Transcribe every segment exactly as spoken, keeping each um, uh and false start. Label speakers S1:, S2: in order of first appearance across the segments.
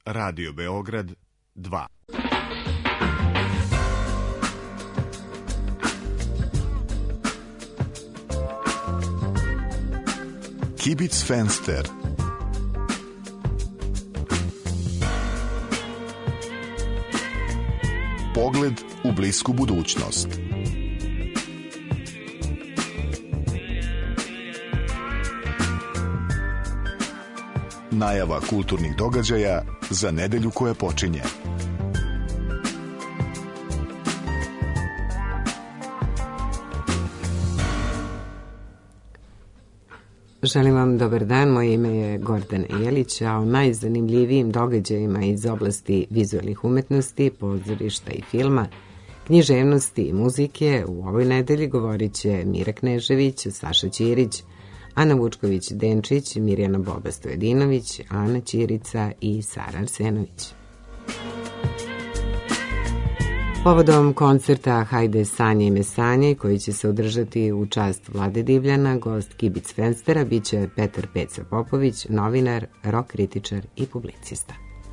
S1: Radio Beograd dva. Kibic Fenster. Pogled u blisku budućnost. Najava kulturnih događaja za nedelju koja počinje.
S2: Želim vam dobar dan, moje ime je Gordana Jelić, a o najzanimljivijim događajima iz oblasti vizualnih umetnosti, pozorišta i filma, književnosti i muzike u ovoj nedelji govorit će Mira Knežević, Saša Ćirić, Ana Vučković-Denčić, Mirjana Boba-Stojedinović, Ana Ćirica i Sara Arsenović. Povodom koncerta Hajde sanje me sanje, koji će se održati u čast Vlade Divljana, gost Kibic Fenstera biće Petar Peca Popović, novinar, rok kritičar i publicista.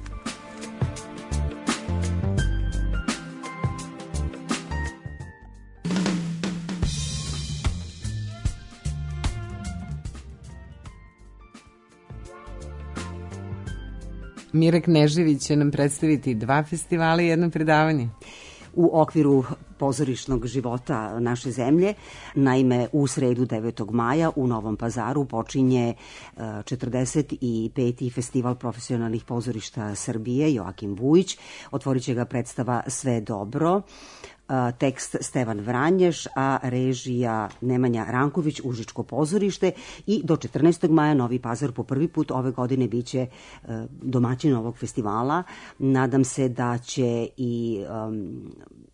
S2: Mira Knežević će nam predstaviti dva festivala i jedno predavanje.
S3: U okviru pozorišnog života naše zemlje. Naime, u sredu devetog maja u Novom Pazaru počinje četrdeset peti festival profesionalnih pozorišta Srbije Joakim Vujić. Otvorit će ga predstava Sve dobro, tekst Stevan Vranješ, a režija Nemanja Ranković, Užičko pozorište, i do četrnaestog maja Novi Pazar po prvi put ove godine biće domaćin ovog festivala. Nadam se da će i um,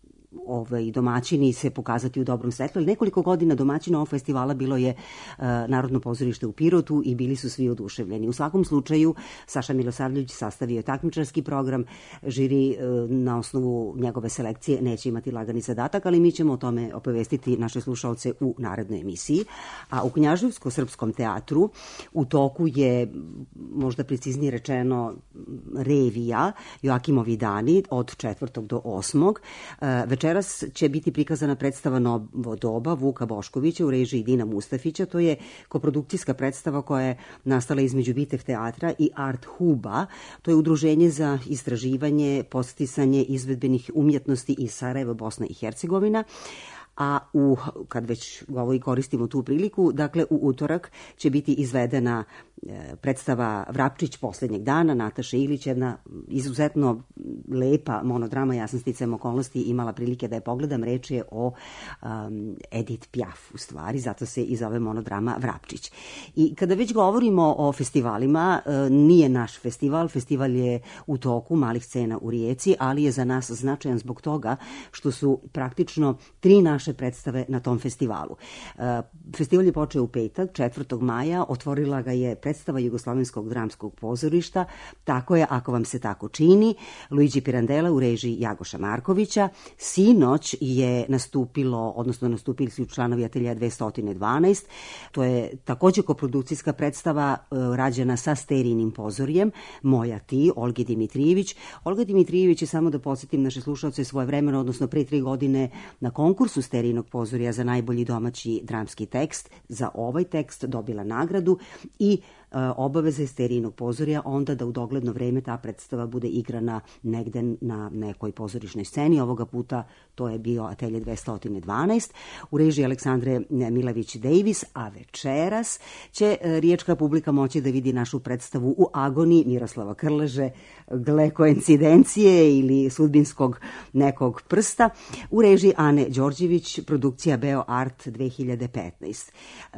S3: Ovaj, domaćini se pokazati u dobrom svetlu. Nekoliko godina domaćina ovog festivala bilo je uh, Narodno pozorište u Pirotu i bili su svi oduševljeni. U svakom slučaju, Saša Milosavljević sastavio je takmičarski program. Žiri uh, na osnovu njegove selekcije neće imati lagani zadatak, ali mi ćemo o tome obavestiti naše slušalce u narednoj emisiji. A u Knjaževsko-srpskom teatru u toku je, možda preciznije rečeno, revija Joakimovi dani od četvrtog do osmog. Uh, Večeras će biti prikazana predstava Novo doba Vuka Boškovića u režiji Dina Mustafića. To je koprodukcijska predstava koja je nastala između Bitev teatra i Art Huba. To je udruženje za istraživanje, podsticanje izvedbenih umjetnosti iz Sarajeva, Bosna i Hercegovina. A u, kad već govori koristimo tu priliku, dakle u utorak će biti izvedena e, predstava Vrapčić posljednjeg dana, Nataše Ilić, jedna izuzetno lepa monodrama. Ja sam sticajem okolnosti imala prilike da je pogledam. Reč je o um, Edith Piaf, u stvari, zato se i zove monodrama Vrapčić. I kada već govorimo o festivalima, e, nije naš festival, festival je u toku Malih scena u Rijeci, ali je za nas značajan zbog toga što su praktično tri naše predstave na tom festivalu. Festival je počeo u petak, četvrtog maja, otvorila ga je predstava Jugoslovenskog dramskog pozorišta, Tako je, ako vam se tako čini, Luigi Pirandela u režiji Jagoša Markovića. Sinoć je nastupilo, odnosno nastupili su članovi Ateljea dvesta dvanaest. To je također koprodukcijska predstava rađena sa Sterijinim pozorjem, Moja ti, Olgi Dimitrijević. Olga Dimitrijević je, samo da podsjetim naše slušalce, svoje vremeno, odnosno pre tri godine na konkursu Sterijinog pozorja za najbolji domaći dramski tekst, za ovaj tekst dobila nagradu i e, obaveza Sterijinog pozorja onda da u dogledno vreme ta predstava bude igrana negde na nekoj pozorišnoj sceni. Ovoga puta to je bio Atelje dvesta dvanaest u režiji Aleksandre Milavić-Davis, a večeras će e, riječka publika moći da vidi našu predstavu U agoniji Miroslava Krleže, gle koincidencije ili sudbinskog nekog prsta, u režiji Ane Đorđević, produkcija Beo Art dve hiljade petnaest.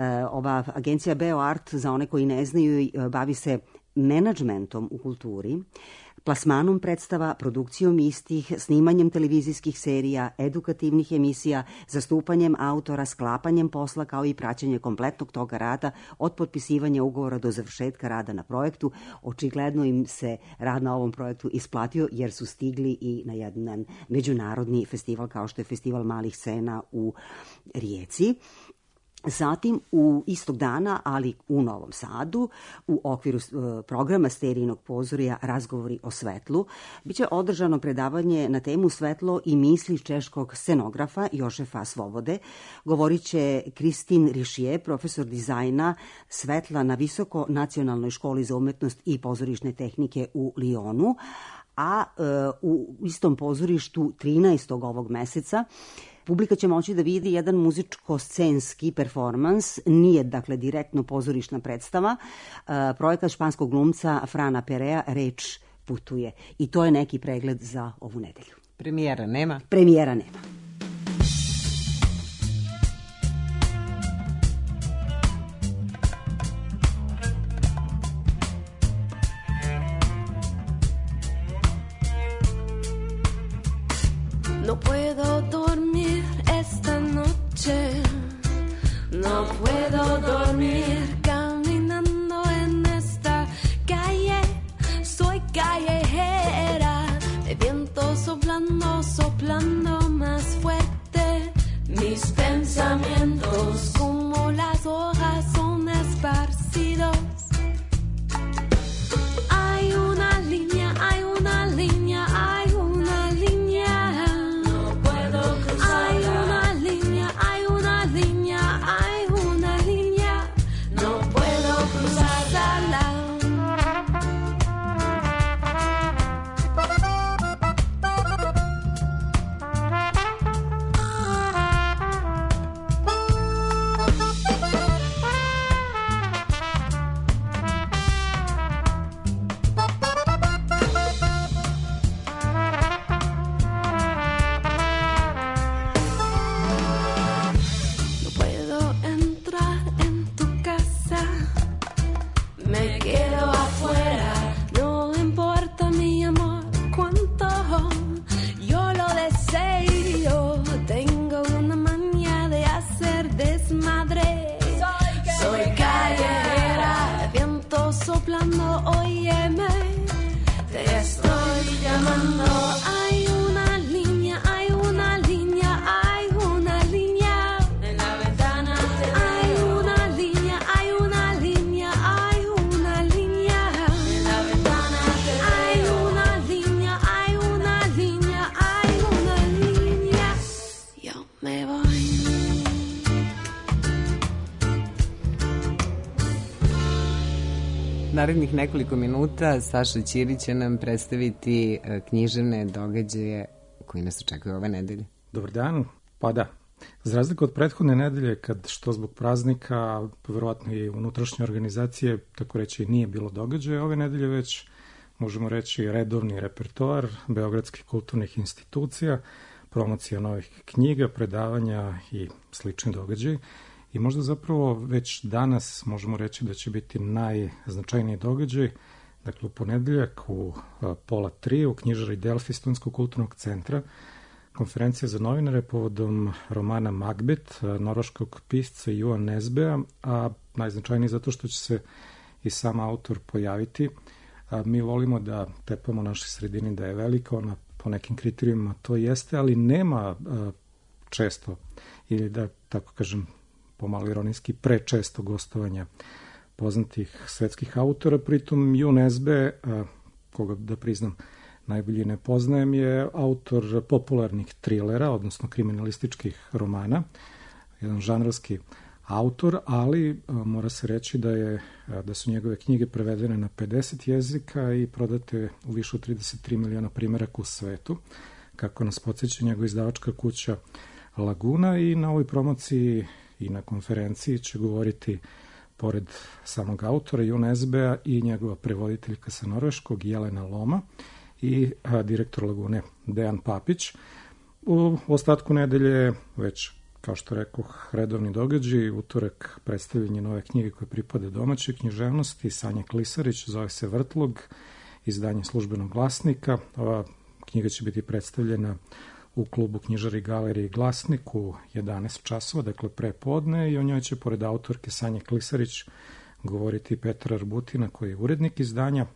S3: Ova agencija Beo Art, za one koji ne znaju, bavi se menadžmentom u kulturi, plasmanom predstava, produkcijom istih, snimanjem televizijskih serija, edukativnih emisija, zastupanjem autora, sklapanjem posla, kao i praćenje kompletnog toga rada od potpisivanja ugovora do završetka rada na projektu. Očigledno im se rad na ovom projektu isplatio, jer su stigli i na jedan međunarodni festival kao što je Festival malih scena u Rijeci. Zatim, u istog dana, ali u Novom Sadu, u okviru programa Sterijnog pozorija Razgovori o svetlu, biće održano predavanje na temu Svetlo i misli češkog scenografa Jošefa Svobode. Govorit će Kristin Rišije, profesor dizajna svetla na Visoko nacionalnoj školi za umetnost i pozorišne tehnike u Lionu, a e, u istom pozorištu trinaestog ovog meseca publika će moći da vidi jedan muzičko-scenski performans, nije dakle direktno pozorišna predstava, e, projekat španskog glumca Frana Perea Reč putuje. I to je neki pregled za ovu nedelju.
S2: Premijera nema?
S3: Premijera nema.
S4: No puedo dormir esta noche, no puedo dormir caminando en esta calle, soy callejera, el viento soplando, soplando más fuerte, mis pensamientos como las hojas son esparcidos. Hay una línea, hay una línea, hay una línea.
S2: Narednih nekoliko minuta Saša Ćirić će nam predstaviti književne događaje koji nas očekuju ove nedelje.
S5: Dobar dan. Pa da, za razliku od prethodne nedelje, kad što zbog praznika, verovatno i unutrašnje organizacije, tako reći, nije bilo događaja, ove nedelje već, možemo reći, redovni repertoar beogradskih kulturnih institucija, promocija novih knjiga, predavanja i slični događaji. I možda zapravo već danas možemo reći da će biti najznačajniji događaj, dakle u ponedeljak u pola tri u knjižari Delfi Studentskog kulturnog centra, konferencija za novinare povodom romana Magbet, norveškog pisca Joa Nesbøa, a najznačajniji zato što će se i sam autor pojaviti. A mi volimo da tepamo našoj sredini da je velika, ona po nekim kriterijima to jeste, ali nema a, često, ili da tako kažem, pomalo ironijski, prečesto gostovanja poznatih svetskih autora, pritom Joa Nesbø, koga da priznam najbolje ne poznajem, je autor popularnih trilera, odnosno kriminalističkih romana, jedan žanrovski autor, ali mora se reći da je da su njegove knjige prevedene na pedeset jezika i prodate u više od trideset tri miliona primjeraka u svetu, kako nas podsjeća njegova izdavačka kuća Laguna, i na ovoj promociji i na konferenciji će govoriti pored samog autora Joa Nesbøa i njegova prevoditeljka sa norveškog Jelena Loma i a, direktor Lagune Dejan Papić. U ostatku nedelje već, kao što rekoh, redovni događaj, utorak predstavljanje nove knjige koje pripade domaćoj književnosti, Sanja Klisarić, zove se Vrtlog, izdanje Službenog glasnika. Ova knjiga će biti predstavljena u klubu Knjižari galerije Glasnik u jedanaest časova, dakle pre podne, i o njoj će pored autorke Sanje Klisarić govoriti Petar Arbutina, koji je urednik izdanja.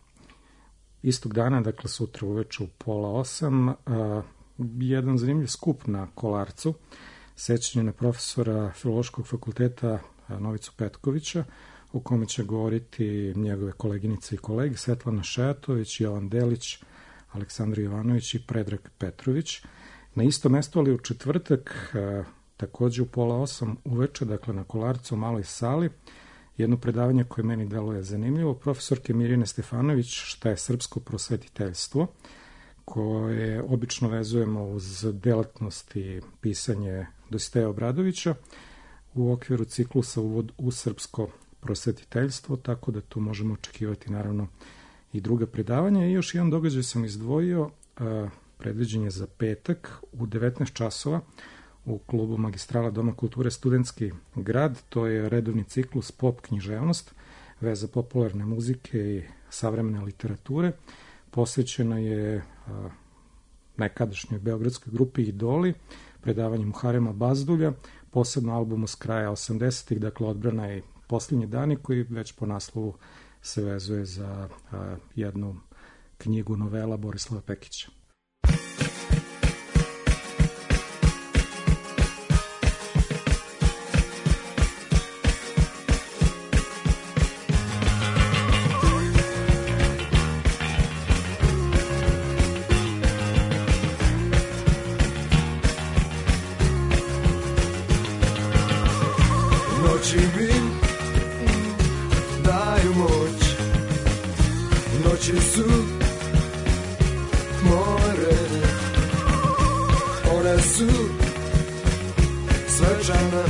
S5: Istog dana, dakle sutra uveče u pola osam, a, jedan zanimljiv skup na Kolarcu sećanje na profesora Filološkog fakulteta Novicu Petkovića, u kome će govoriti njegove koleginice i kolege Svetlana Šejatović, Jovan Delić, Aleksandar Jovanović i Predrag Petrović. Na isto mesto, ali u četvrtak, takođe u pola osam uveče, dakle na Kolarcu u maloj sali, jedno predavanje koje meni deluje zanimljivo, profesorke Mirjane Stefanović, šta je srpsko prosvetiteljstvo, koje obično vezujemo uz delatnost i pisanje Dositeja Obradovića u okviru ciklusa Uvod u srpsko prosvetiteljstvo, tako da tu možemo očekivati naravno i druga predavanja. I još jedan događaj sam izdvojio, predviđen je za petak u devetnaest časova u klubu Magistrala Doma kulture Studentski grad. To je redovni ciklus Pop književnost, veza popularne muzike i savremene literature. Posvećena je nekadašnjoj beogradskoj grupi Idoli, predavanje Muharema Bazdulja, posebno albumu s kraja osamdesetih, dakle Odbrana i posljednji dani, koji već po naslovu se vezuje za a, jednu knjigu novela Borislava Pekića.
S6: Noći mi daju moć, noći su more, one su svečane,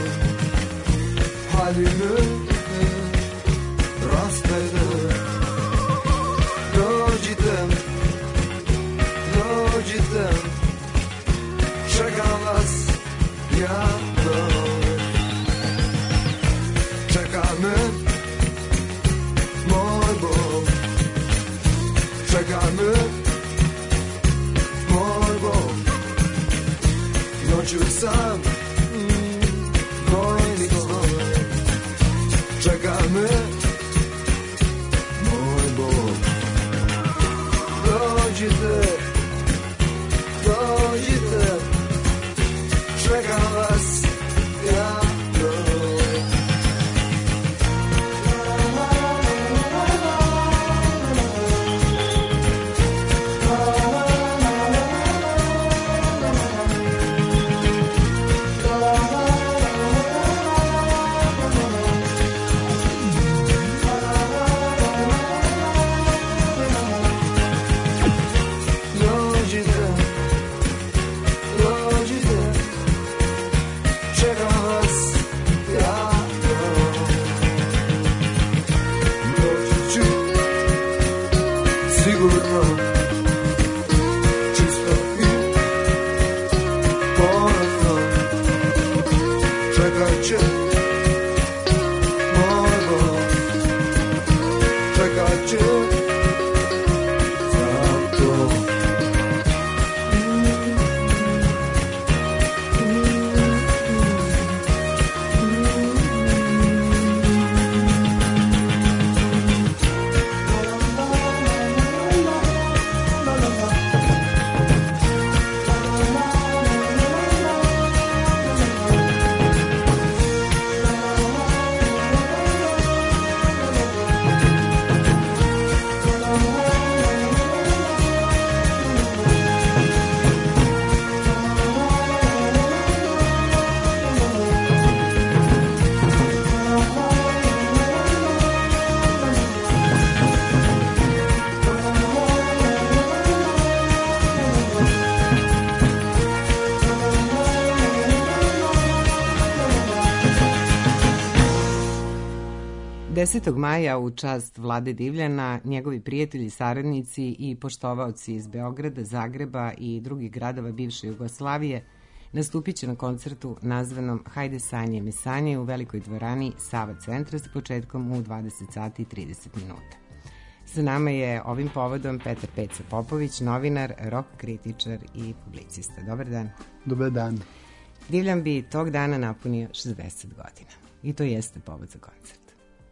S6: haljine raspede. Dođite, dođite, čekam vas ja dole. Čeka me moj Bog, čeka me moj Bog. Noću sam brojnih snova, čeka me moj Bog. Dođite, dođite, čekam vas ja.
S2: desetog maja u čast Vlade Divljana, njegovi prijatelji, saradnici i poštovaoci iz Beograda, Zagreba i drugih gradova bivše Jugoslavije nastupit će na koncertu nazvanom Hajde sanje mi sanje u velikoj dvorani Sava centra s početkom u dvadeset sati i trideset minuta. Sa nama je ovim povodom Petar Peca Popović, novinar, rock kritičar i publicista. Dobar dan.
S7: Dobar dan.
S2: Divljan bi tog dana napunio šezdeset godina i to jeste povod za koncert.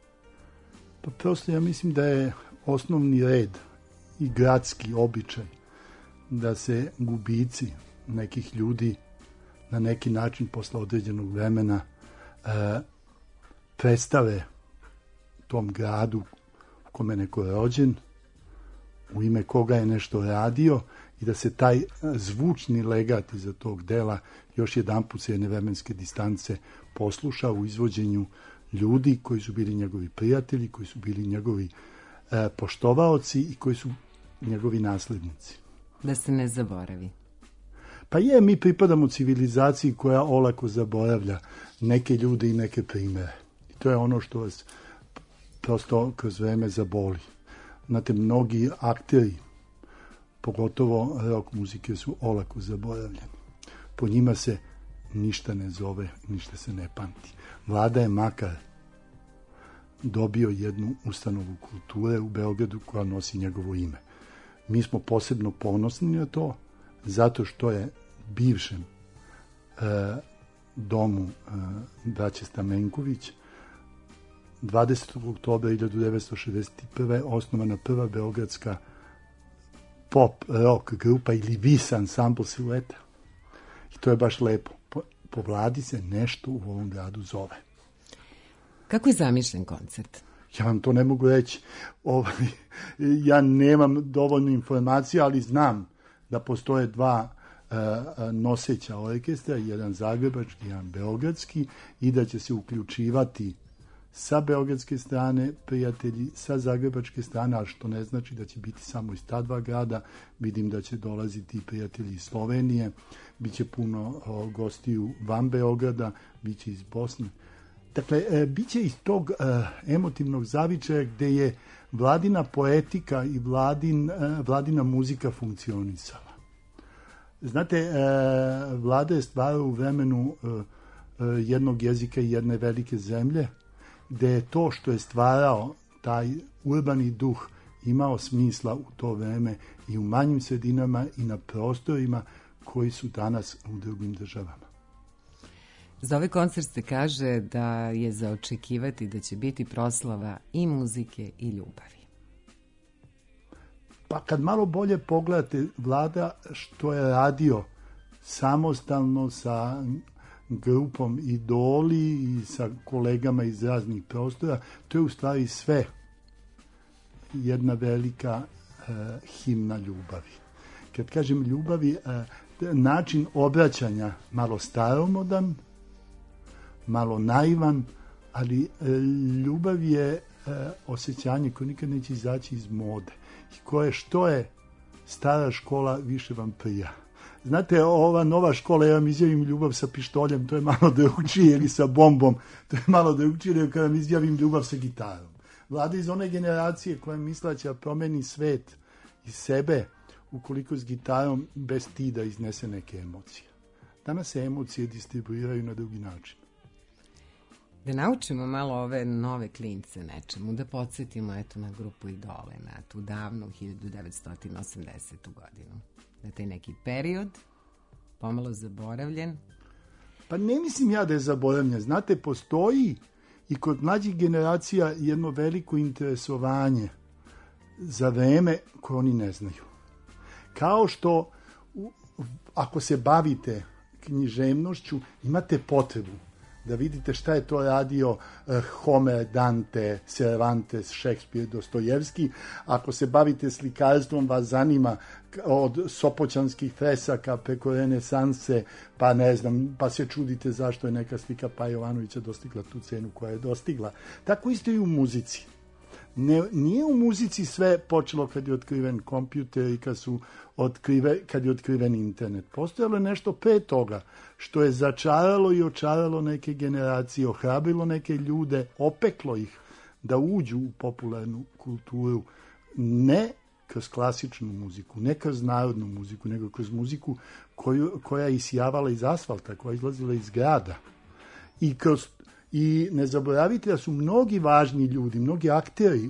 S7: Pa prosto ja mislim da je osnovni red i gradski običaj da se gubici nekih ljudi na neki način posle određenog vremena e, predstave tom gradu u kome je neko rođen, u ime koga je nešto radio i da se taj zvučni legat iza tog dela još jedan put s jedne vremenske distance posluša u izvođenju ljudi koji su bili njegovi prijatelji, koji su bili njegovi e, poštovaoci i koji su njegovi naslednici.
S2: Da se ne zaboravi.
S7: Pa je, mi pripadamo civilizaciji koja olako zaboravlja neke ljude i neke primere. I to je ono što vas prosto kroz vreme zaboli. Znate, mnogi akteri, pogotovo rock muzike, su olako zaboravljeni. Po njima se ništa ne zove, ništa se ne pamti. Vlada je makar dobio jednu ustanovu kulture u Beogradu koja nosi njegovo ime. Mi smo posebno ponosni na to, zato što je bivšem e, domu e, braće Stamenković dvadesetog oktobra hiljadu devetsto šezdeset prve. osnovana prva beogradska pop rock grupa ili vis ansambl Silueta. I to je baš lepo. Po, po Vladi se nešto u ovom gradu zove.
S2: Kako je zamišljen koncert?
S7: Ja vam to ne mogu reći. Ovaj, ja nemam dovoljno informacija, ali znam da postoje dva uh, noseća orkestra, jedan zagrebački, jedan beogradski, i da će se uključivati sa beogradske strane prijatelji, sa zagrebačke strane, ali što ne znači da će biti samo iz ta dva grada. Vidim da će dolaziti prijatelji iz Slovenije, bit će puno o, gostiju van Beograda, bit će iz Bosne. Dakle, e, bit će iz tog e, emotivnog zavičaja gde je vladina poetika i vladin, e, vladina muzika funkcionisala. Znate, e, Vlada je stvarao u vremenu e, e, jednog jezika i jedne velike zemlje, gde je to što je stvarao taj urbani duh imao smisla u to vreme i u manjim sredinama i na prostorima koji su danas u drugim državama.
S2: Za ovaj koncert se kaže da je za očekivati da će biti proslava i muzike i ljubavi.
S7: Pa kad malo bolje pogledate Vlada što je radio samostalno sa grupom Idoli i sa kolegama iz raznih prostora, to je u stvari sve jedna velika e, himna ljubavi. Kad kažem ljubavi, e, način obraćanja malo staromodan, malo naivan, ali e, ljubav je e, osjećanje koje nikad neće izaći iz mode i koje što je stara škola više vam prija. Znate, ova nova škola, ja vam izjavim ljubav sa pištoljem, to je malo drugčije, ili sa bombom, to je malo drugčije nego kada vam izjavim ljubav sa gitarom. Vlada iz one generacije koja misla će promeni svet i sebe ukoliko s gitarom bez stida iznese neke emocije. Danas se emocije distribuiraju na drugi način.
S2: Da naučimo malo ove nove klince nečemu, da podsjetimo eto na grupu Idole, na tu davnu hiljadu devetsto osamdesetu godinu. Na taj neki period, pomalo zaboravljen.
S7: Pa ne mislim ja da je zaboravljen. Znate, postoji i kod mlađih generacija jedno veliko interesovanje za vreme koje oni ne znaju. Kao što ako se bavite književnošću, imate potrebu da vidite šta je to radio uh, Homer, Dante, Cervantes, Šekspir, Dostojevski. Ako se bavite slikarstvom, vas zanima od sopoćanskih fresaka preko renesanse, pa ne znam, pa se čudite zašto je neka slika Pa Jovanovića dostigla tu cenu koja je dostigla. Tako isto i u muzici. Ne, nije u muzici sve počelo kad je otkriven kompjuter i kad, su otkrive, kad je otkriven internet. Postojalo je nešto pre toga što je začaralo i očaralo neke generacije, ohrabrilo neke ljude, opeklo ih da uđu u popularnu kulturu, ne kroz klasičnu muziku, ne kroz narodnu muziku, nego kroz muziku koju, koja je isjavala iz asfalta, koja je izlazila iz grada. I kroz I ne zaboravite da su mnogi važni ljudi, mnogi akteri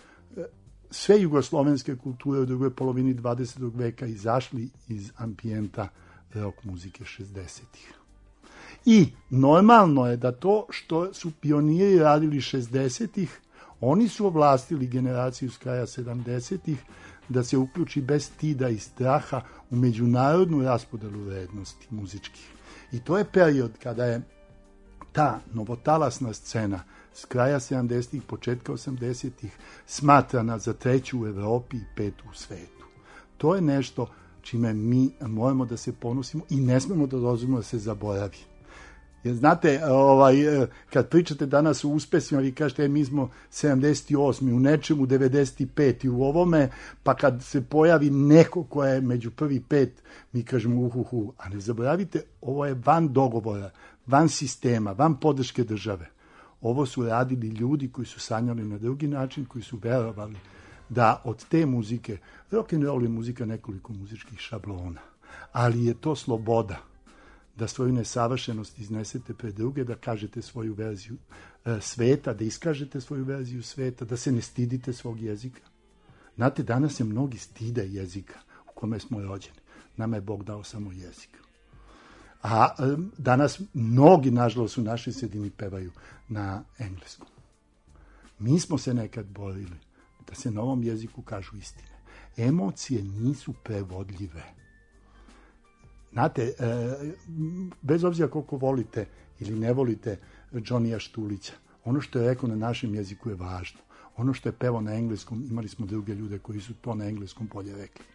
S7: sve jugoslovenske kulture u drugoj polovini dvadesetog veka izašli iz ambijenta rock muzike šezdesetih. I normalno je da to što su pioniri radili šezdesetih, oni su ovlastili generaciju s kraja sedamdesetih da se uključi bez stida i straha u međunarodnu raspodelu vrednosti muzičkih. I to je period kada je ta novotalasna scena s kraja sedamdesetih, početka osamdesetih smatrana za treću u Evropi i petu u svetu. To je nešto čime mi moramo da se ponosimo i ne smemo da dozvolimo da se zaboravi. Jer znate, ovaj, kad pričate danas o uspesima, vi kažete, e, mi smo sedamdeset osmi u nečemu, devedeset peti u ovome, pa kad se pojavi neko ko je među prvi pet, mi kažemo uhuhu. A ne zaboravite, ovo je van dogovora, van sistema, van podrške države. Ovo su radili ljudi koji su sanjali na drugi način, koji su verovali da od te muzike, rock and roll je muzika nekoliko muzičkih šablona, ali je to sloboda da svoju nesavršenost iznesete pred druge, da kažete svoju verziju e, sveta, da iskažete svoju verziju sveta, da se ne stidite svog jezika. Znate, danas se mnogi stide jezika u kome smo rođeni. Nama je Bog dao samo jezik. A e, danas mnogi, nažalost, u našoj sredini pevaju na engleskom. Mi smo se nekad borili da se na ovom jeziku kažu istine. Emocije nisu prevodljive. Znate, bez obzira koliko volite ili ne volite Johnnyja Štulića, ono što je rekao na našem jeziku je važno. Ono što je pevao na engleskom, imali smo druge ljude koji su to na engleskom bolje rekli.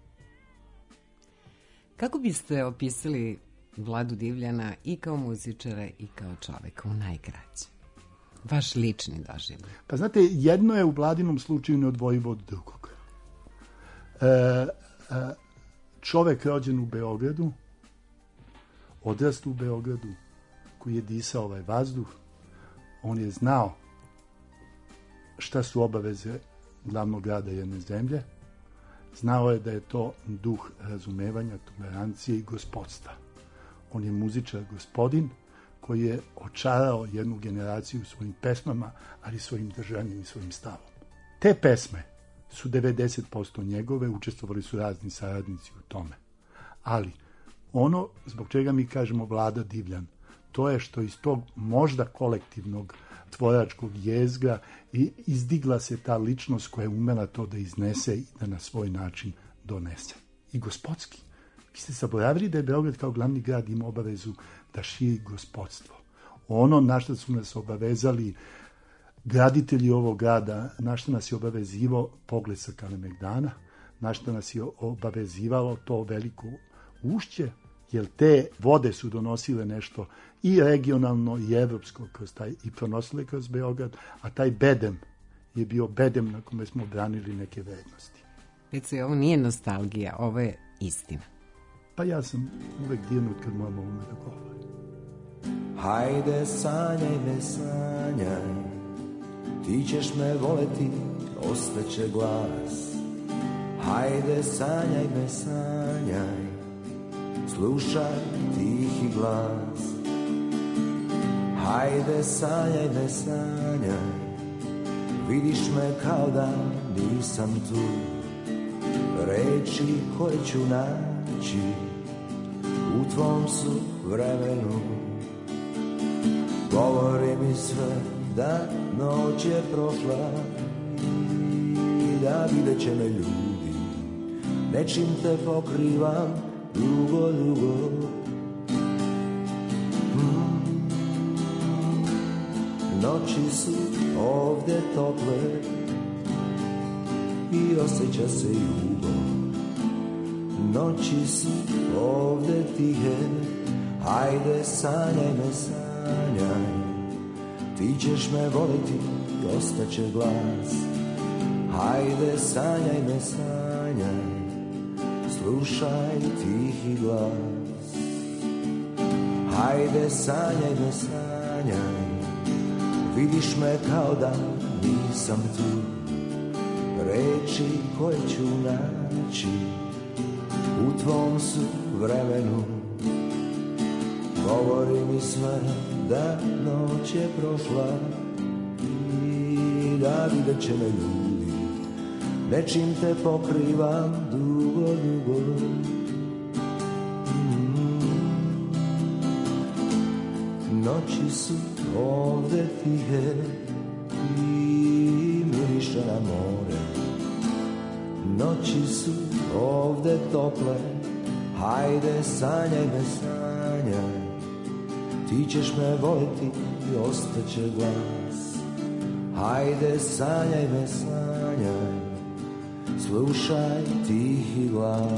S2: Kako biste opisali Vladu Divljana i kao muzičara i kao čoveka u najkraće? Vaš lični doživljaj.
S7: Pa znate, jedno je u Vladinom slučaju neodvojivo od drugog. E, e, čovek rođen u Beogradu, odrastao u Beogradu, koji je disao ovaj vazduh, on je znao šta su obaveze glavnog grada jedne zemlje, znao je da je to duh razumevanja, tolerancije i gospodstva. On je muzičar gospodin koji je očarao jednu generaciju svojim pesmama, ali svojim držanjem i svojim stavom. Te pesme su devedeset posto njegove, učestvovali su razni saradnici u tome. Ali ono zbog čega mi kažemo Vlada Divljan, to je što iz tog možda kolektivnog tvoračkog jezgra i izdigla se ta ličnost koja je umela to da iznese i da na svoj način donese. I gospodski. Vi ste zaboravili da je Beograd kao glavni grad ima obavezu da širi gospodstvo. Ono na što su nas obavezali graditelji ovog grada, na što nas je obavezivao pogled sa Kalemegdana, na što nas je obavezivalo to veliko ušće, jer te vode su donosile nešto i regionalno i evropsko kroz taj, i pronosile kroz Beograd, a taj bedem je bio bedem na kome smo branili neke vrednosti.
S2: Reci, ovo nije nostalgija, ovo je istina.
S7: Pa ja sam uvek dirnut kad moram ovome da govorim.
S6: Hajde, sanjaj me, sanjaj, ti ćeš me voleti, ostaće glas. Hajde, sanjaj me, sanjaj, slušaj tihi glas. Hajde, sanjaj me, sanjaj, vidiš me kao da nisam tu. Reči koje ću naći u tvom su vremenu. Govori mi sve da noć je prošla i da vidjet će me ljudi. Nečim te pokrivam dugo, dugo. Mm. Noći su ovde tople i osjeća se jugo. Noći su ovde tihe, hajde sanjaj me, sanjaj, ti ćeš me voliti i ostaće glas. Hajde sanjaj me, sanjaj, slušaj tihi glas. Hajde sanjaj me, sanjaj, vidiš me kao da nisam tu. Reči koje ću naći u tvom su vremenu. Govori mi sve da noć je prošla i da vidjet će me ljudi. Nečim te pokrivam dugo, dugo. Mm. Noći su ovde tihe i miriše na more. Noći su ovde tople, hajde sanjaj me, sanjaj, ti ćeš me voliti i ostaće glas. Hajde, sanjaj me, sanjaj, slušaj tihi glas.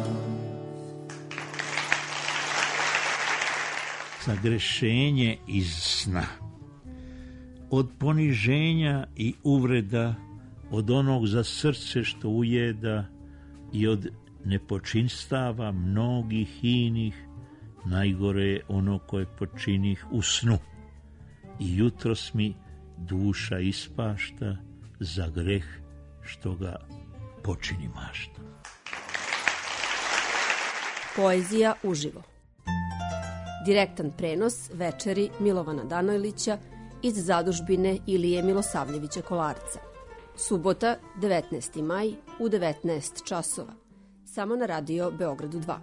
S8: Sagrešenje iz sna. Od poniženja i uvreda, od onog za srce što ujeda i od nepočinstava mnogih inih, najgore je ono koje počinih u snu. I jutros mi duša ispašta za greh što ga počini mašta.
S9: Poezija uživo. Direktan prenos večeri Milovana Danojlića iz zadužbine Ilije Milosavljevića Kolarca. Subota, devetnaesti maj u devetnaest časova. Samo na radio Beogradu dva.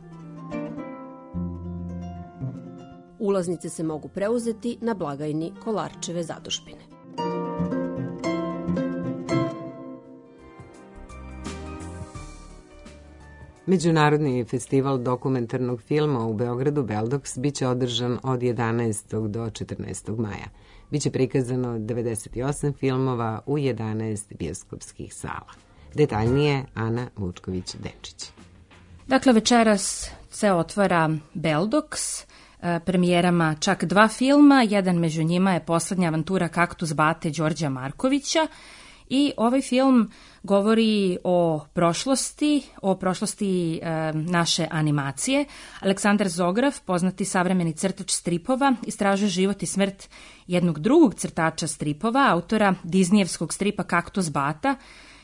S9: Ulaznice se mogu preuzeti na blagajni Kolarčeve zadužbine.
S2: Međunarodni festival dokumentarnog filma u Beogradu Beldoks biće održan od jedanaestog do četrnaestog maja. Biće prikazano devedeset osam filmova u jedanaest bioskopskih sala. Detaljnije Ana Vučković-Denčić.
S10: Dakle, večeras se otvara Beldoks, premijerama čak dva filma. Jedan među njima je Poslednja avantura Kaktus Bate Đorđa Markovića. I ovaj film govori o prošlosti, o prošlosti e, naše animacije. Aleksandar Zograf, poznati savremeni crtač stripova, istražuje život i smrt jednog drugog crtača stripova, autora Disneyevskog stripa Kaktus Bata.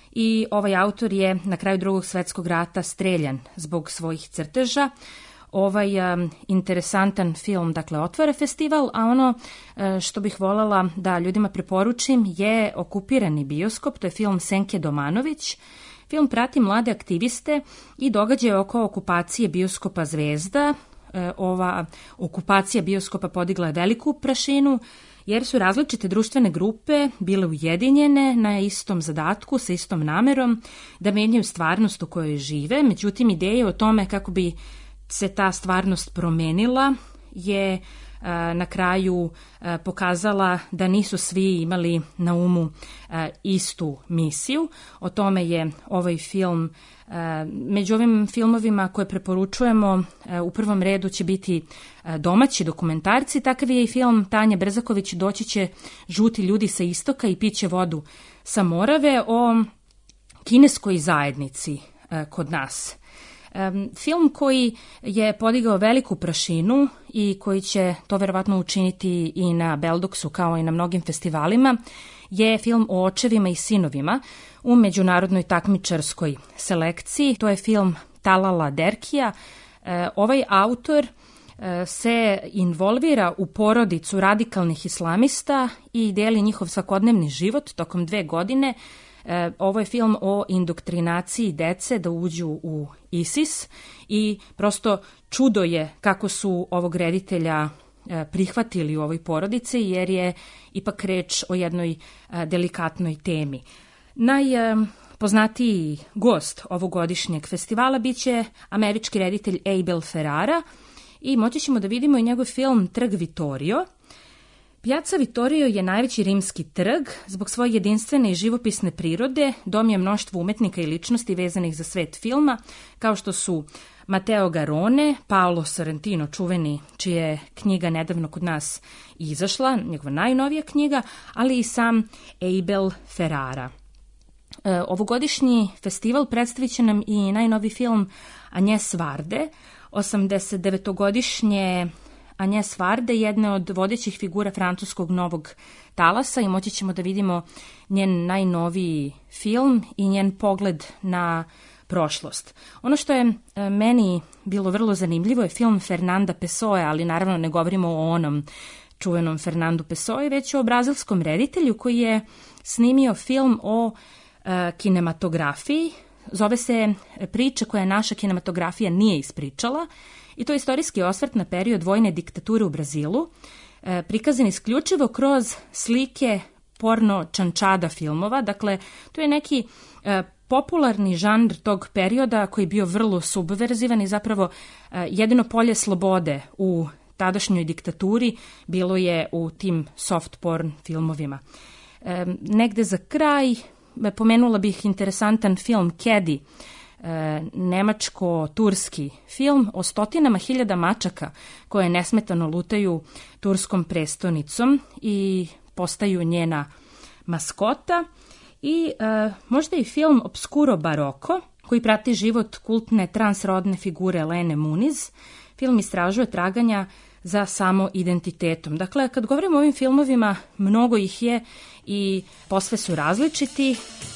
S10: I ovaj autor je na kraju Drugog svetskog rata streljan zbog svojih crteža. Ovaj um, interesantan film, dakle, otvara festival, a ono uh, što bih voljela da ljudima preporučim je Okupirani bioskop, to je film Senke Domanović. Film prati mlade aktiviste i događaje oko okupacije bioskopa Zvezda. Uh, ova okupacija bioskopa podigla je veliku prašinu, jer su različite društvene grupe bile ujedinjene na istom zadatku, sa istom namerom da menjaju stvarnost u kojoj žive. Međutim, ideje o tome kako bi se ta stvarnost promenila je a, na kraju a, pokazala da nisu svi imali na umu a, istu misiju. O tome je ovaj film. A, među ovim filmovima koje preporučujemo a, u prvom redu će biti a, domaći dokumentarci. Takav je i film Tanje Brzaković Doći će žuti ljudi sa istoka i piće vodu sa Morave o kineskoj zajednici a, kod nas. Um, film koji je podigao veliku prašinu i koji će to verovatno učiniti i na Beldoksu kao i na mnogim festivalima je film o očevima i sinovima u međunarodnoj takmičarskoj selekciji. To je film Talala Derkija. Uh, ovaj autor uh, se involvira u porodicu radikalnih islamista i deli njihov svakodnevni život tokom dve godine. E, ovo je film o indoktrinaciji dece da uđu u ISIS i prosto čudo je kako su ovog reditelja e, prihvatili u ovoj porodici, jer je ipak reč o jednoj e, delikatnoj temi. Najpoznatiji gost ovogodišnjeg festivala biće američki reditelj Abel Ferrara i moći ćemo da vidimo i njegov film Trg Vittorio. Piazza Vittorio je najveći rimski trg. Zbog svoje jedinstvene i živopisne prirode dom je mnoštvo umetnika i ličnosti vezanih za svet filma, kao što su Matteo Garrone, Paolo Sorrentino, čuveni, čija je knjiga nedavno kod nas izašla, njegova najnovija knjiga, ali i sam Abel Ferrara. E, ovogodišnji festival predstavit će nam i najnoviji film Agnes Varde, osamdesetdevetogodišnje Agnes Varde, jedna od vodećih figura francuskog novog talasa, i moći ćemo da vidimo njen najnoviji film i njen pogled na prošlost. Ono što je meni bilo vrlo zanimljivo je film Fernanda Pessoe, ali naravno ne govorimo o onom čuvenom Fernandu Pessoe, već o brazilskom reditelju koji je snimio film o uh, kinematografiji. Zove se Priče koje naša kinematografija nije ispričala. I to je istorijski osvrt na period vojne diktature u Brazilu, e, prikazan isključivo kroz slike porno čančada filmova. Dakle, to je neki e, popularni žanr tog perioda koji je bio vrlo subverzivan i zapravo e, jedino polje slobode u tadašnjoj diktaturi, bilo je u tim soft porn filmovima. E, negde za kraj pomenula bih interesantan film Kedi, e, nemačko-turski film o stotinama hiljada mačaka koje nesmetano lutaju turskom prestonicom i postaju njena maskota. I e, možda i film Obscuro Baroko, koji prati život kultne transrodne figure Lene Muniz. Film istražuje traganja za samo identitetom. Dakle, kad govorimo o ovim filmovima, mnogo ih je i posve su različiti.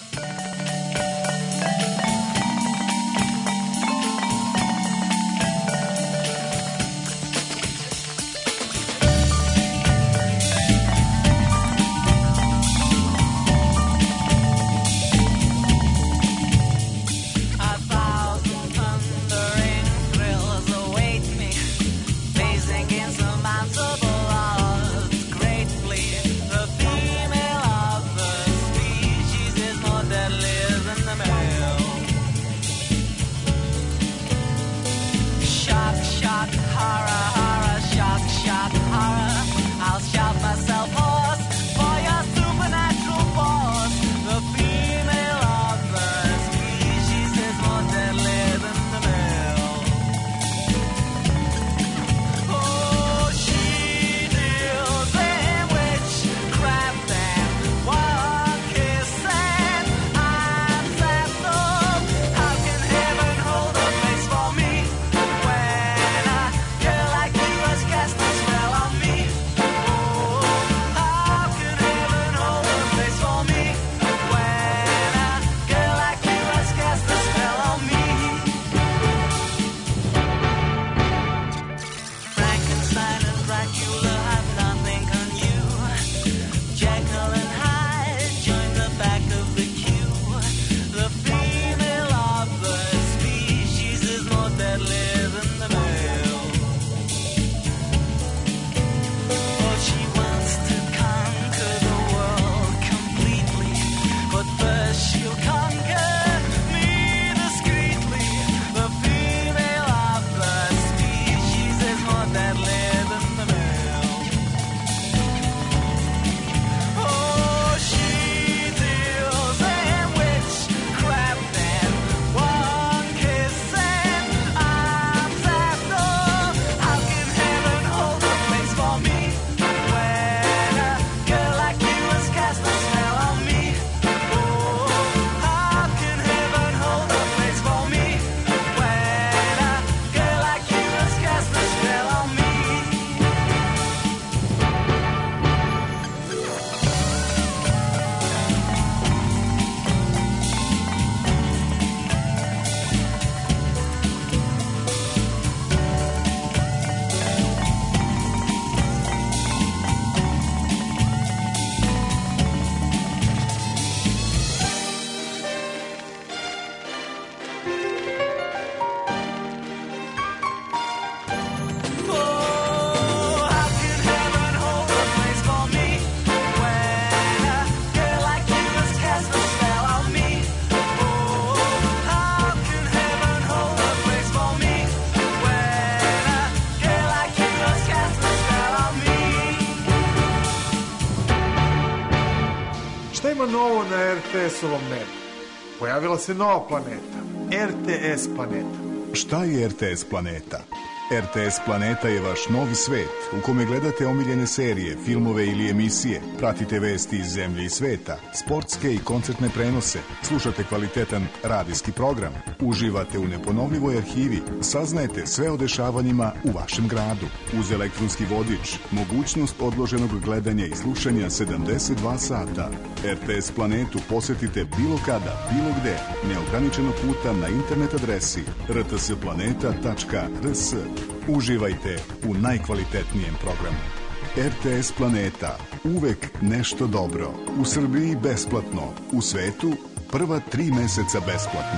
S11: Novo na er te es-ovom nebu. Pojavila se nova planeta, er te es planeta.
S1: Šta je er te es planeta? er te es planeta je vaš novi svet u kome gledate omiljene serije, filmove ili emisije, pratite vesti iz zemlje i sveta, sportske i koncertne prenose, slušate kvalitetan radijski program, uživate u neponovljivoj arhivi, saznajete sve o dešavanjima u vašem gradu. Uz elektronski vodič, mogućnost odloženog gledanja i slušanja sedamdeset dva sata. er te es planetu posetite bilo kada, bilo gde, neograničeno puta na internet adresi er te es planeta tačka er es. Uživajte u najkvalitetnijem programu. er te es Planeta. Uvek nešto dobro. U Srbiji besplatno. U svetu prva tri meseca besplatno.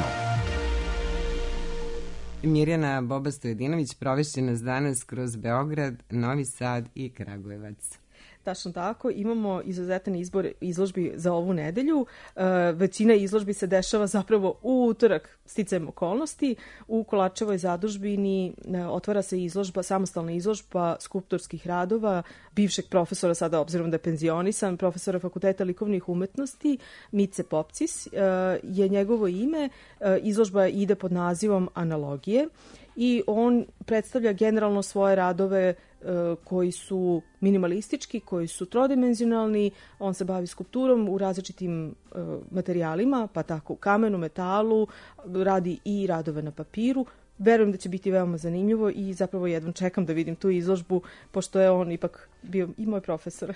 S2: Mirjana Boba Stojedinović provešće nas danas kroz Beograd, Novi Sad i Kragujevac.
S12: Tačno tako, imamo izuzetan izbor izložbi za ovu nedelju. E, većina izložbi se dešava zapravo u utorak sticajem okolnosti. U Kolarčevoj zadužbini e, otvara se izložba, samostalna izložba skulptorskih radova bivšeg profesora, sada obzirom da je penzionisan, profesora Fakulteta likovnih umetnosti, Mice Popcis, e, je njegovo ime. E, izložba ide pod nazivom Analogije i on predstavlja generalno svoje radove koji su minimalistički, koji su trodimenzionalni. On se bavi skulpturom u različitim materijalima, pa tako u kamenu, metalu, radi i radove na papiru. Verujem da će biti veoma zanimljivo i zapravo jednom čekam da vidim tu izložbu, pošto je on ipak bio i moj profesor.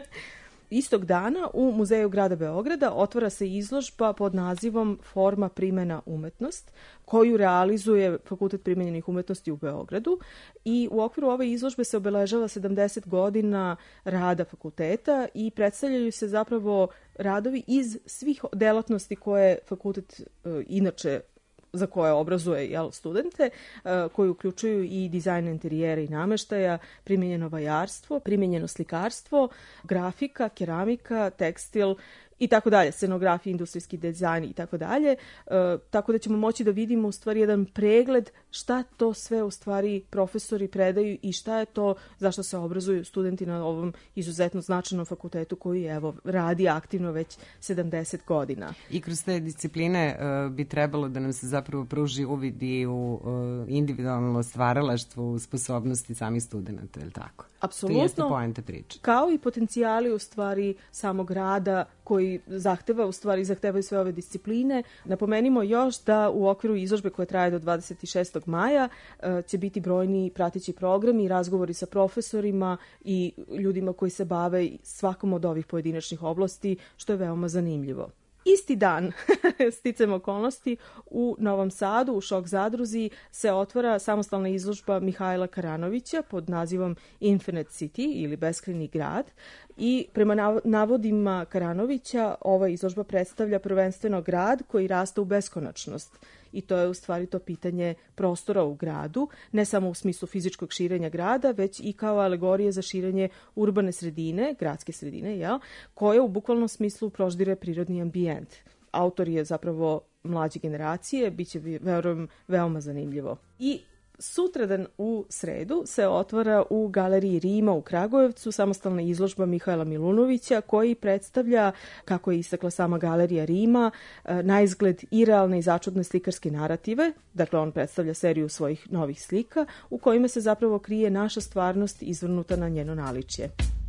S12: Istog dana u Muzeju grada Beograda otvara se izložba pod nazivom Forma primena umetnost, koju realizuje Fakultet primenjenih umetnosti u Beogradu i u okviru ove izložbe se obeležava sedamdeset godina rada fakulteta i predstavljaju se zapravo radovi iz svih delatnosti koje fakultet e, inače za koje obrazuje jel, studente, koji uključuju i dizajn interijera i nameštaja, primenjeno vajarstvo, primenjeno slikarstvo, grafika, keramika, tekstil i tako dalje, scenografija, industrijski dizajn i tako dalje. Tako da ćemo moći da vidimo u stvari jedan pregled šta to sve u stvari profesori predaju i šta je to zašto se obrazuju studenti na ovom izuzetno značajnom fakultetu koji evo radi aktivno već sedamdeset godina.
S2: I kroz te discipline uh, bi trebalo da nam se zapravo pruži uvid i u uh, individualno stvaralaštvo, u sposobnosti samih studenta, je li tako?
S12: Apsolutno.
S2: To jeste poenta priče.
S12: Kao i potencijali u stvari samog rada koji zahteva, u stvari zahtevaju sve ove discipline. Napomenimo još da u okviru izložbe koja traje do dvadeset šestog maja će biti brojni prateći programi i razgovori sa profesorima i ljudima koji se bave svakom od ovih pojedinačnih oblasti, što je veoma zanimljivo. Isti dan, sticajem okolnosti, u Novom Sadu, u Šok zadruzi, se otvara samostalna izložba Mihajla Karanovića pod nazivom Infinite City ili Beskrajni grad i prema navodima Karanovića ova izložba predstavlja prvenstveno grad koji raste u beskonačnost. I to je u stvari to pitanje prostora u gradu, ne samo u smislu fizičkog širenja grada, već i kao alegorije za širenje urbane sredine, gradske sredine, jel, koje u bukvalnom smislu proždire prirodni ambijent. Autor je zapravo mlađe generacije, bit će verujem veoma zanimljivo. I sutradan u sredu se otvara u Galeriji Rima u Kragujevcu samostalna izložba Mihajla Milunovića koji predstavlja, kako je istakla sama Galerija Rima, naizgled irealne i začudne slikarske narative. Dakle, on predstavlja seriju svojih novih slika u kojima se zapravo krije naša stvarnost izvrnuta na njeno naličje.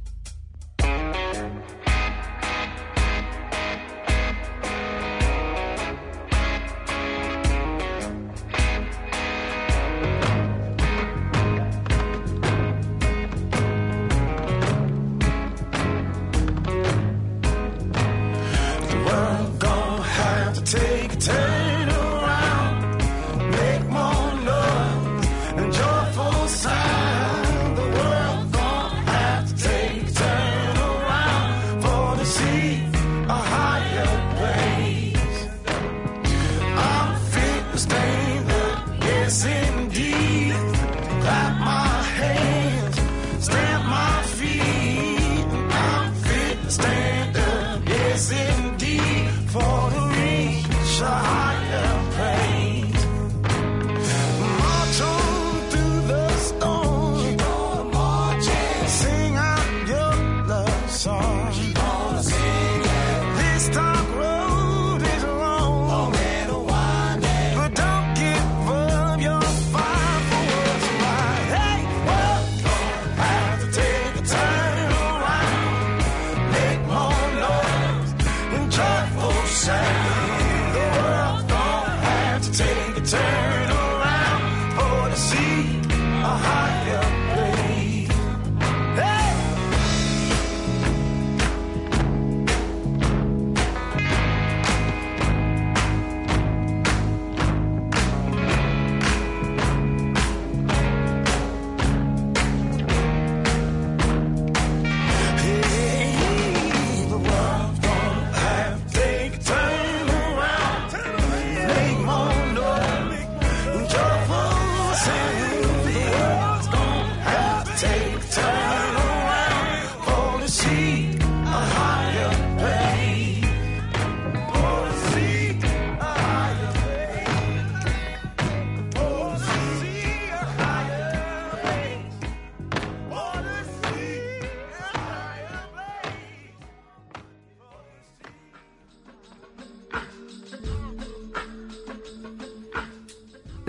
S13: Turn around, make more noise and joyful sound. The world gon' have to take a turn around for to see a higher place. I'm fit to stand up, yes indeed. Clap my hands, stamp my feet. I'm fit to stand up, yes indeed, for to reach a higher place. March on through the storm. Keep on marching. Sing out your love song. Keep on singing. This dark road is long, long and winding, but don't give up your fight for what's right. Hey,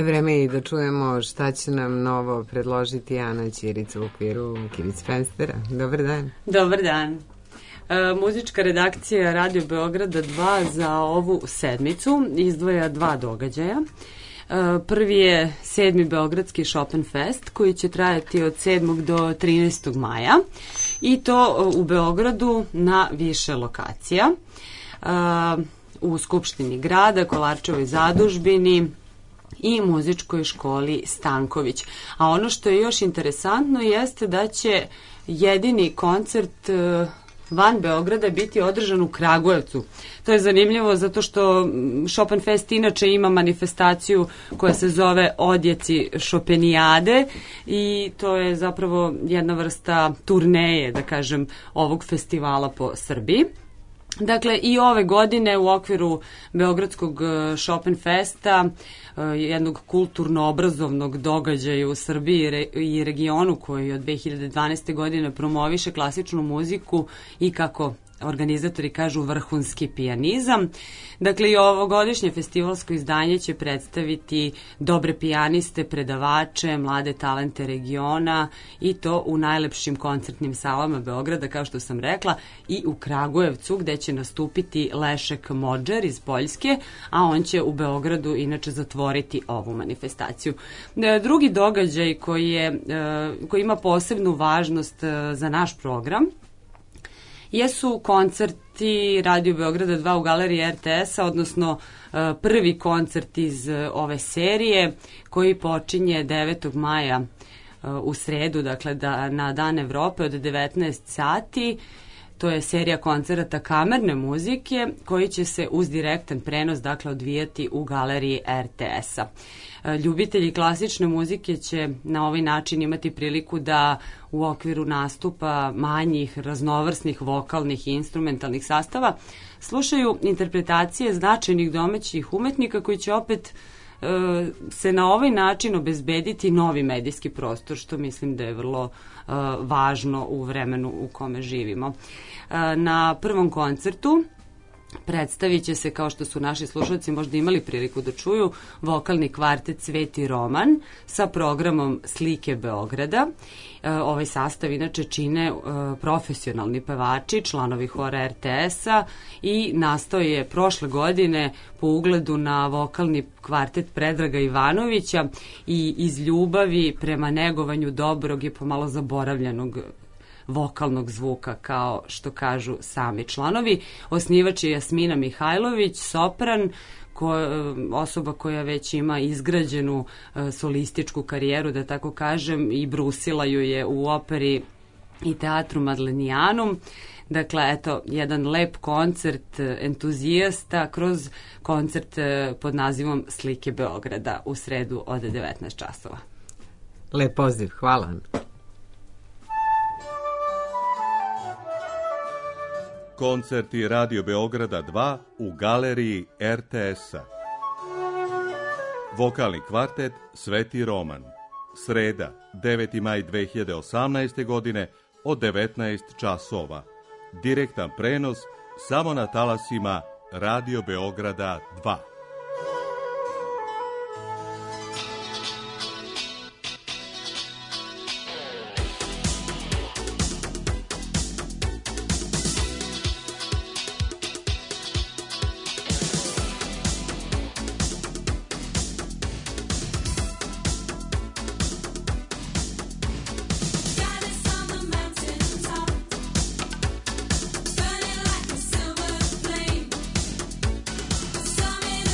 S2: Vreme je i da čujemo šta će nam novo predložiti Ana Ćirica u okviru Kivic Festera. Dobar dan.
S14: Dobar dan. E, muzička redakcija Radio Beograda dva za ovu sedmicu izdvaja dva događaja. E, prvi je sedmi Beogradski Chopin Fest koji će trajati od sedmog do trinaestog maja i to u Beogradu na više lokacija. E, u Skupštini grada, Kolarčevoj zadužbini i muzičkoj školi Stanković. A ono što je još interesantno jeste da će jedini koncert van Beograda biti održan u Kragujevcu. To je zanimljivo zato što Chopin Fest inače ima manifestaciju koja se zove Odjeci Chopinijade i to je zapravo jedna vrsta turneje, da kažem, ovog festivala po Srbiji. Dakle, i ove godine u okviru Beogradskog Chopin Festa, jednog kulturno-obrazovnog događaja u Srbiji i regionu koji od dve hiljade dvanaeste. godine promoviše klasičnu muziku i, kako organizatori kažu, vrhunski pijanizam. Dakle, i ovogodišnje festivalsko izdanje će predstaviti dobre pijaniste, predavače, mlade talente regiona i to u najlepšim koncertnim salama Beograda, kao što sam rekla, i u Kragujevcu gde će nastupiti Lešek Modžer iz Poljske, a on će u Beogradu inače zatvoriti ovu manifestaciju. Drugi događaj koji, je, koji ima posebnu važnost za naš program jesu koncerti Radio Beograda dva u galeriji er te es-a, odnosno prvi koncert iz ove serije koji počinje devetog maja u sredu, dakle da, na Dan Evrope od devetnaest sati. To je serija koncerata kamerne muzike koji će se uz direktan prenos, dakle, odvijati u galeriji er te es-a. Ljubitelji klasične muzike će na ovaj način imati priliku da u okviru nastupa manjih, raznovrsnih vokalnih i instrumentalnih sastava slušaju interpretacije značajnih domaćih umetnika koji će opet e, se na ovaj način obezbediti novi medijski prostor, što mislim da je vrlo e, važno u vremenu u kome živimo. E, na prvom koncertu predstavit će se, kao što su naši slušalci možda imali priliku da čuju, vokalni kvartet Sveti Roman sa programom Slike Beograda. E, ovaj sastav inače čine e, profesionalni pevači, članovi hora er te es-a i nastao je prošle godine po ugledu na vokalni kvartet Predraga Ivanovića i iz ljubavi prema negovanju dobrog i pomalo zaboravljenog vokalnog zvuka, kao što kažu sami članovi. Osnivač je Jasmina Mihajlović, sopran, ko, osoba koja već ima izgrađenu e, solističku karijeru, da tako kažem, i brusila ju je u operi i teatru Madlenijanum. Dakle, eto, jedan lep koncert entuzijasta kroz koncert pod nazivom Slike Beograda u sredu od devetnaest časova.
S2: Lep poziv, hvala.
S15: Koncerti Radio Beograda dva u galeriji er te es-a. Vokalni kvartet Sveti Roman. Sreda, deveti maj dve hiljade osamnaeste. godine od devetnaest časova. Direktan prenos samo na talasima Radio Beograda dva.
S4: Some in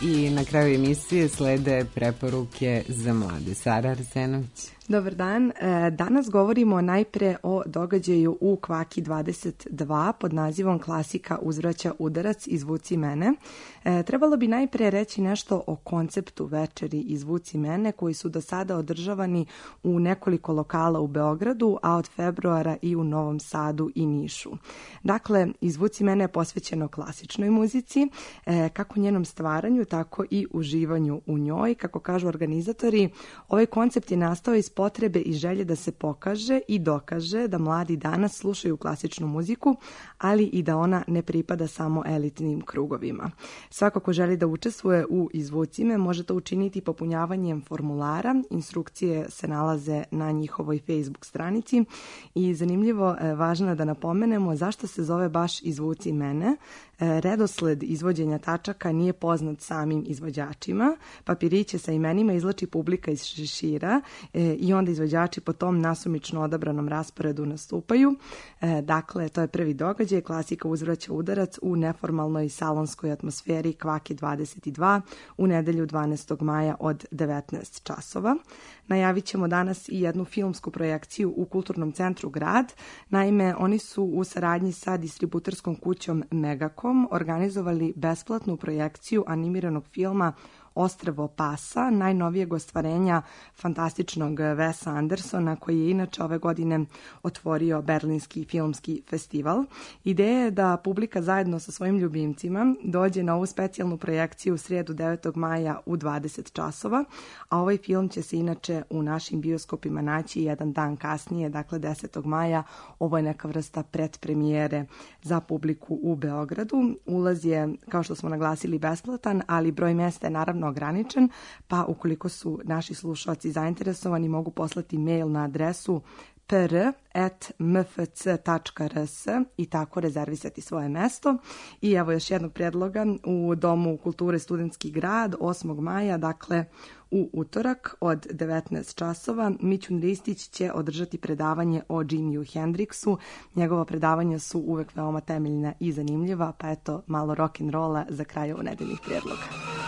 S2: I na kraju emisije slede preporuke za mlade. Sara Arsenović.
S16: Dobar dan. Danas govorimo najpre o događaju u Kvaki dvadeset dva pod nazivom Klasika uzvraća udarac, izvuci mene. Trebalo bi najpre reći nešto o konceptu večeri Izvuci mene koji su do sada održavani u nekoliko lokala u Beogradu, a od februara i u Novom Sadu i Nišu. Dakle, Izvuci mene je posvećeno klasičnoj muzici, kako njenom stvaranju, tako i uživanju u njoj. Kako kažu organizatori, ovaj koncept je nastao iz potrebe i želje da se pokaže i dokaže da mladi danas slušaju klasičnu muziku, ali i da ona ne pripada samo elitnim krugovima. Svako ko želi da učestvuje u Izvuci me može to učiniti popunjavanjem formulara. Instrukcije se nalaze na njihovoj Facebook stranici i zanimljivo, važno je da napomenemo zašto se zove baš Izvuci mene. Redosled izvođenja tačaka nije poznat samim izvođačima. Papiriće sa imenima izlači publika iz šešira i onda izvođači po tom nasumično odabranom rasporedu nastupaju. Dakle, to je prvi događaj. Klasika uzvraća udarac u neformalnoj salonskoj atmosferi Kvaki dvadeset dva u nedelju dvanaestog maja od devetnaest časova. Najavit ćemo danas i jednu filmsku projekciju u Kulturnom centru Grad. Naime, oni su u saradnji sa distributerskom kućom Megacom organizovali besplatnu projekciju animiranog filma Ostrvo pasa, najnovijeg ostvarenja fantastičnog Wesa Andersona, koji je inače ove godine otvorio Berlinski filmski festival. Ideja je da publika zajedno sa svojim ljubimcima dođe na ovu specijalnu projekciju u srijedu devetog maja u dvadeset časova, a ovaj film će se inače u našim bioskopima naći jedan dan kasnije, dakle desetog maja. Ovo je neka vrsta predpremijere za publiku u Beogradu. Ulaz je, kao što smo naglasili, besplatan, ali broj mjesta je naravno ograničen, pa ukoliko su naši slušalci zainteresovani mogu poslati mail na adresu p r at m f c tačka r s i tako rezervisati svoje mesto. I evo još jednog predloga u Domu kulture Studentski grad osmog maja, dakle u utorak od devetnaest časova. Mićun Ristić će održati predavanje o Jimiju Hendriksu. Njegova predavanja su uvek veoma temeljna i zanimljiva, pa eto malo rock'n'rolla za kraj ovo nedeljnih predloga.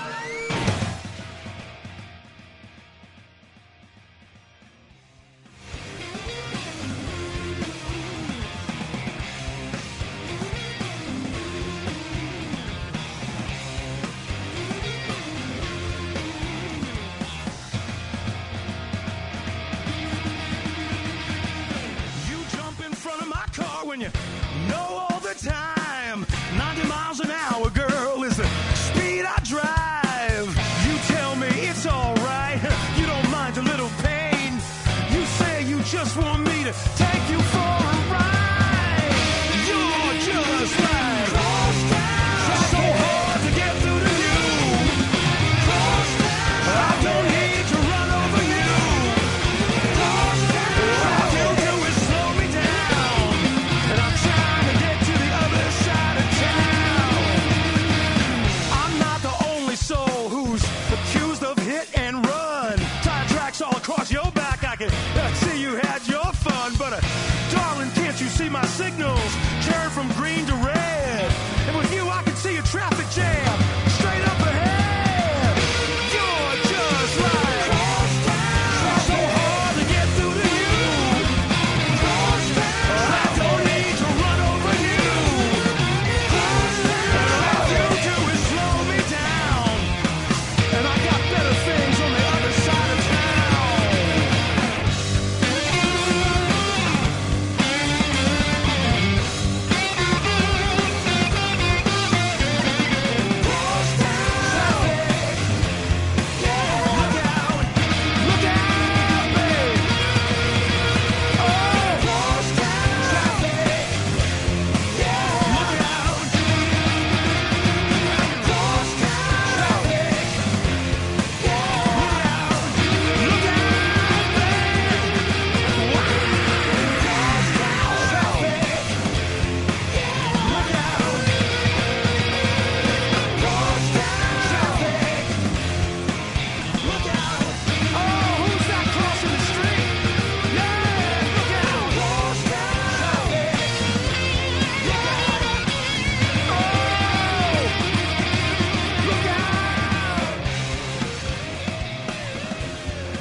S13: When you know all the time ninety miles an hour, girl, is the speed I drive. You tell me it's all right, you don't mind a little pain. You say you just want me to take you for a ride. You're just like close down, so hard to get through to you. Close down, I don't need to run over you. Close down, all you do is slow me down, and I'm trying to get to the other side of town. I'm not the only soul who's accused of hit and run. Tire tracks all across your back, I can uh, see you had your fun. But uh, darling, can't you see my signals turn from green to red? And with you I can see a traffic jam straight up ahead. You're just like close down, so hard to get through to you. Close down, I don't need to run over you. Close down, all you do is slow me down, and I got better things on the other side of town.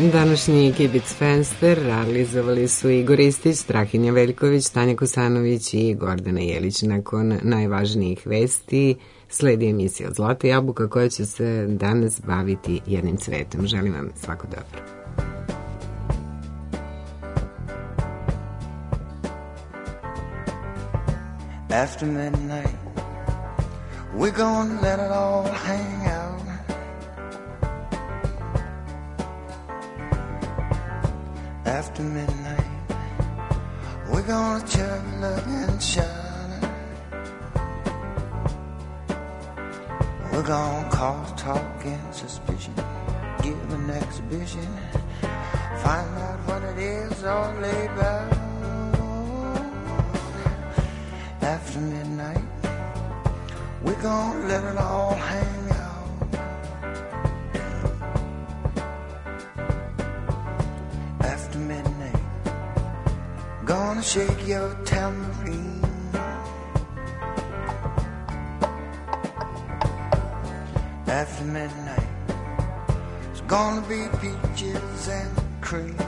S2: Današnji Kibic Fenster realizovali su Igor Istić, Strahinja Veljković, Tanja Kosanović i Gordana Jelić. Nakon najvažnijih vesti sledi emisija od Zlata jabuka koja će se danas baviti jednim cvetom. Želim vam svako dobro.
S6: After midnight, we're gonna let it all hang out. After midnight, we're gonna chug, look, and shine. We're gonna cause talk and suspicion, give an exhibition, find out what it is all about. After midnight, we're gonna let it all hang out. After midnight, gonna shake your tambourine. After midnight, it's gonna be peaches and cream.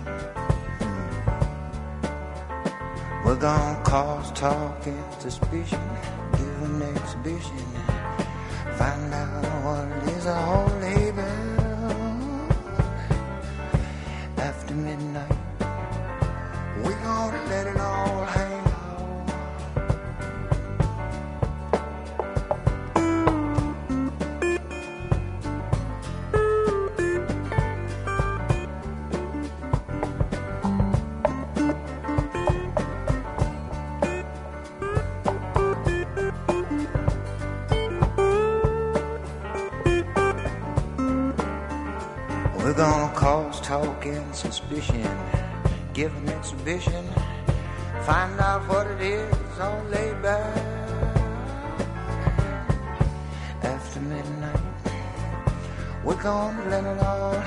S6: We're gonna cause talk and suspicion, give an exhibition, find out what it is all about. After midnight, we're gonna let it all hang out. We're gonna cause talk and suspicion, give an exhibition, find out what it is all laid back. After midnight, we're gonna let it all